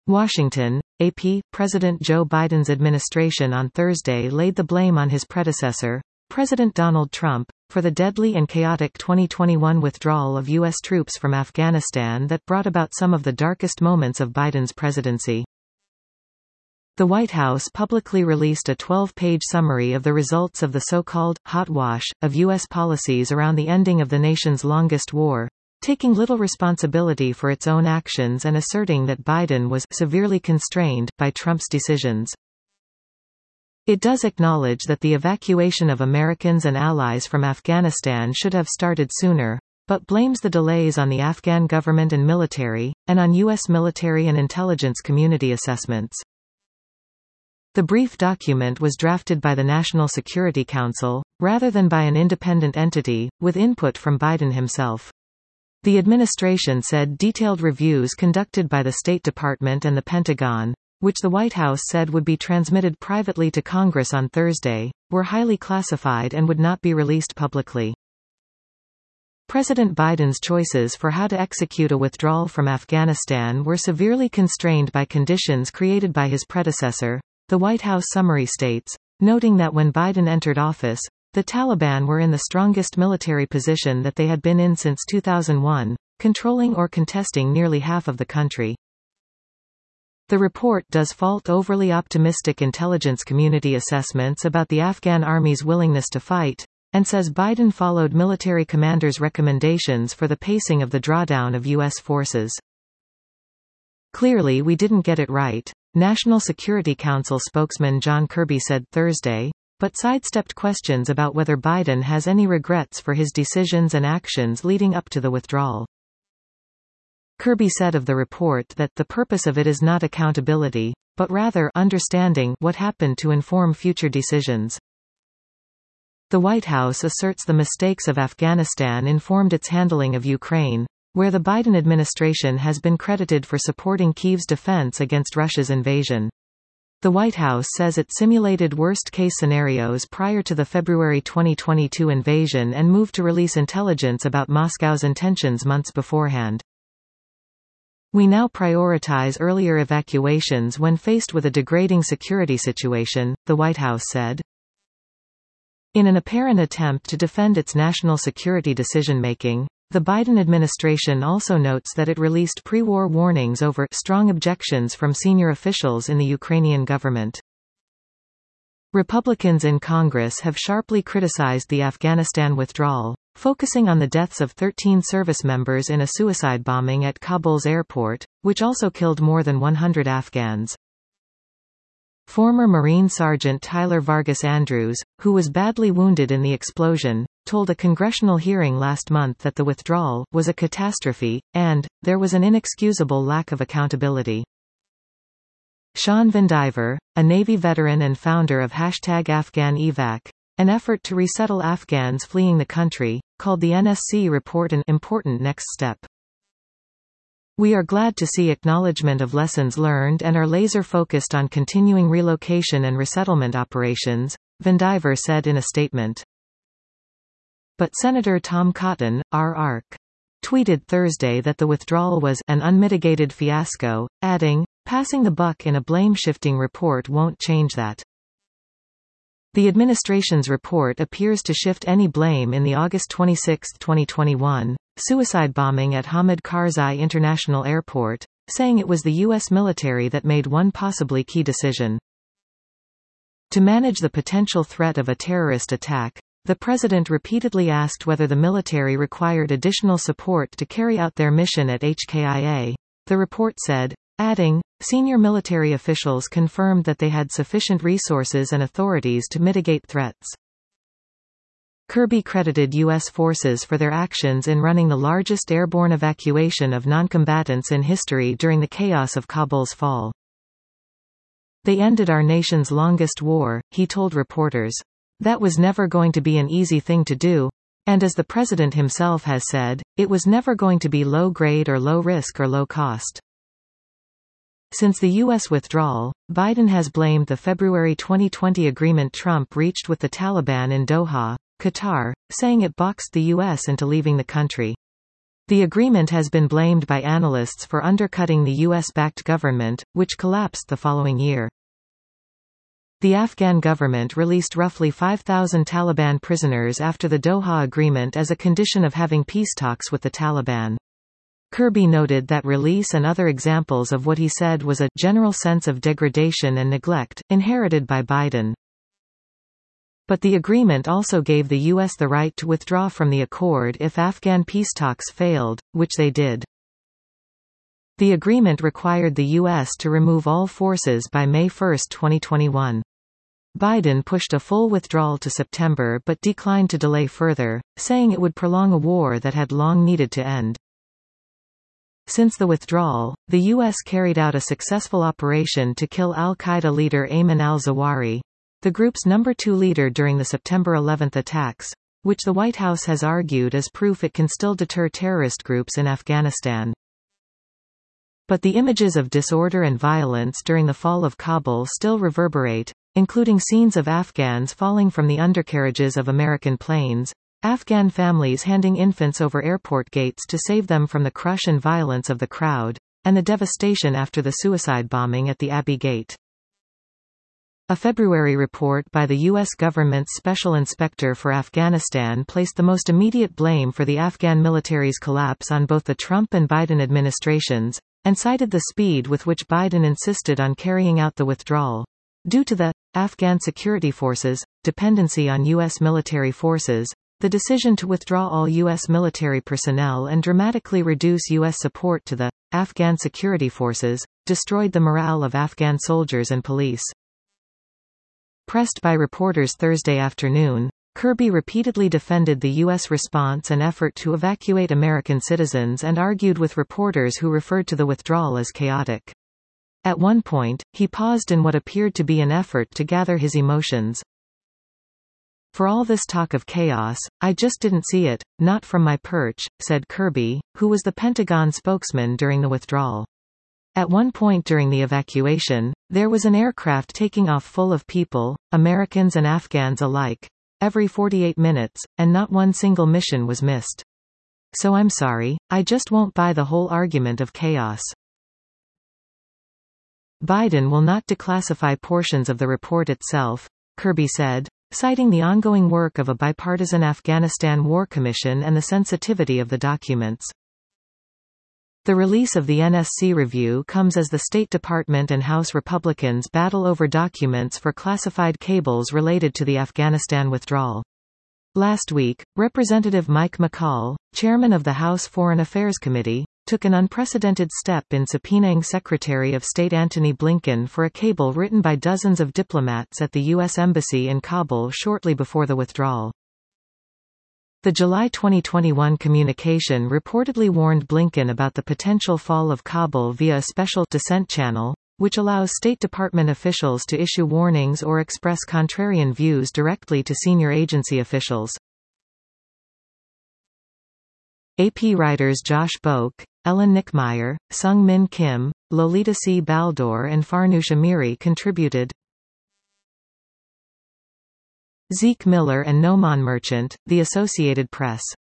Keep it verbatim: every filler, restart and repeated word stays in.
Washington, A P. President Joe Biden's administration on Thursday laid the blame on his predecessor, President Donald Trump, for the deadly and chaotic twenty twenty-one withdrawal of U S troops from Afghanistan that brought about some of the darkest moments of Biden's presidency. The White House publicly released a twelve-page summary of the results of the so-called hot wash of U S policies around the ending of the nation's longest war, taking little responsibility for its own actions and asserting that Biden was severely constrained by Trump's decisions. It does acknowledge that the evacuation of Americans and allies from Afghanistan should have started sooner, but blames the delays on the Afghan government and military, and on U S military and intelligence community assessments. The brief document was drafted by the National Security Council, rather than by an independent entity, with input from Biden himself. The administration said detailed reviews conducted by the State Department and the Pentagon, which the White House said would be transmitted privately to Congress on Thursday, were highly classified and would not be released publicly. President Biden's choices for how to execute a withdrawal from Afghanistan were severely constrained by conditions created by his predecessor, the White House summary states, noting that when Biden entered office, the Taliban were in the strongest military position that they had been in since two thousand one, controlling or contesting nearly half of the country. The report does fault overly optimistic intelligence community assessments about the Afghan army's willingness to fight, and says Biden followed military commanders' recommendations for the pacing of the drawdown of U S forces. "Clearly we didn't get it right," National Security Council spokesman John Kirby said Thursday, but sidestepped questions about whether Biden has any regrets for his decisions and actions leading up to the withdrawal. Kirby said of the report that the purpose of it is not accountability, but rather understanding what happened to inform future decisions. The White House asserts the mistakes of Afghanistan informed its handling of Ukraine, where the Biden administration has been credited for supporting Kyiv's defense against Russia's invasion. The White House says it simulated worst-case scenarios prior to the February twenty twenty-two invasion and moved to release intelligence about Moscow's intentions months beforehand. "We now prioritize earlier evacuations when faced with a degrading security situation," the White House said. In an apparent attempt to defend its national security decision-making, the Biden administration also notes that it released pre-war warnings over strong objections from senior officials in the Ukrainian government. Republicans in Congress have sharply criticized the Afghanistan withdrawal, focusing on the deaths of thirteen service members in a suicide bombing at Kabul's airport, which also killed more than one hundred Afghans. Former Marine Sergeant Tyler Vargas Andrews, who was badly wounded in the explosion, told a congressional hearing last month that the withdrawal was a catastrophe, and there was an inexcusable lack of accountability. Sean Vandiver, a Navy veteran and founder of hashtag Afghan Evac, an effort to resettle Afghans fleeing the country, called the N S C report an important next step. "We are glad to see acknowledgement of lessons learned and are laser-focused on continuing relocation and resettlement operations," Vandiver said in a statement. But Senator Tom Cotton, R R C, tweeted Thursday that the withdrawal was an unmitigated fiasco, adding, "Passing the buck in a blame-shifting report won't change that." The administration's report appears to shift any blame in the August twenty-sixth, twenty twenty-one, suicide bombing at Hamid Karzai International Airport, saying it was the U S military that made one possibly key decision. To manage the potential threat of a terrorist attack, the president repeatedly asked whether the military required additional support to carry out their mission at H K I A, the report said, adding, "Senior military officials confirmed that they had sufficient resources and authorities to mitigate threats." Kirby credited U S forces for their actions in running the largest airborne evacuation of noncombatants in history during the chaos of Kabul's fall. "They ended our nation's longest war," he told reporters. "That was never going to be an easy thing to do. And as the president himself has said, it was never going to be low-grade or low-risk or low-cost." Since the U S withdrawal, Biden has blamed the February twenty twenty agreement Trump reached with the Taliban in Doha, Qatar, saying it boxed the U S into leaving the country. The agreement has been blamed by analysts for undercutting the U S-backed government, which collapsed the following year. The Afghan government released roughly five thousand Taliban prisoners after the Doha Agreement as a condition of having peace talks with the Taliban. Kirby noted that release and other examples of what he said was a general sense of degradation and neglect, inherited by Biden. But the agreement also gave the U S the right to withdraw from the accord if Afghan peace talks failed, which they did. The agreement required the U S to remove all forces by May first, twenty twenty-one. Biden pushed a full withdrawal to September but declined to delay further, saying it would prolong a war that had long needed to end. Since the withdrawal, the U S carried out a successful operation to kill al-Qaeda leader Ayman al-Zawahiri, the group's number two leader during the September eleventh attacks, which the White House has argued is proof it can still deter terrorist groups in Afghanistan. But the images of disorder and violence during the fall of Kabul still reverberate, including scenes of Afghans falling from the undercarriages of American planes, Afghan families handing infants over airport gates to save them from the crush and violence of the crowd, and the devastation after the suicide bombing at the Abbey Gate. A February report by the U S government's Special Inspector for Afghanistan placed the most immediate blame for the Afghan military's collapse on both the Trump and Biden administrations, and cited the speed with which Biden insisted on carrying out the withdrawal. Due to the Afghan security forces' dependency on U S military forces, the decision to withdraw all U S military personnel and dramatically reduce U S support to the Afghan security forces destroyed the morale of Afghan soldiers and police. Pressed by reporters Thursday afternoon, Kirby repeatedly defended the U S response and effort to evacuate American citizens and argued with reporters who referred to the withdrawal as chaotic. At one point, he paused in what appeared to be an effort to gather his emotions. "For all this talk of chaos, I just didn't see it, not from my perch," said Kirby, who was the Pentagon spokesman during the withdrawal. At one point during the evacuation, there was an aircraft taking off full of people, Americans and Afghans alike, every forty-eight minutes, and not one single mission was missed. So I'm sorry, I just won't buy the whole argument of chaos. Biden will not declassify portions of the report itself, Kirby said, citing the ongoing work of a bipartisan Afghanistan War Commission and the sensitivity of the documents. The release of the N S C review comes as the State Department and House Republicans battle over documents for classified cables related to the Afghanistan withdrawal. Last week, Representative Mike McCaul, chairman of the House Foreign Affairs Committee, took an unprecedented step in subpoenaing Secretary of State Antony Blinken for a cable written by dozens of diplomats at the U S Embassy in Kabul shortly before the withdrawal. The July twenty twenty-one communication reportedly warned Blinken about the potential fall of Kabul via a special descent channel, which allows State Department officials to issue warnings or express contrarian views directly to senior agency officials. A P writers Josh Boak, Ellen Nickmeyer, Sung Min Kim, Lolita C. Baldor and Farnoosh Amiri contributed. Zeke Miller and Noman Merchant, The Associated Press.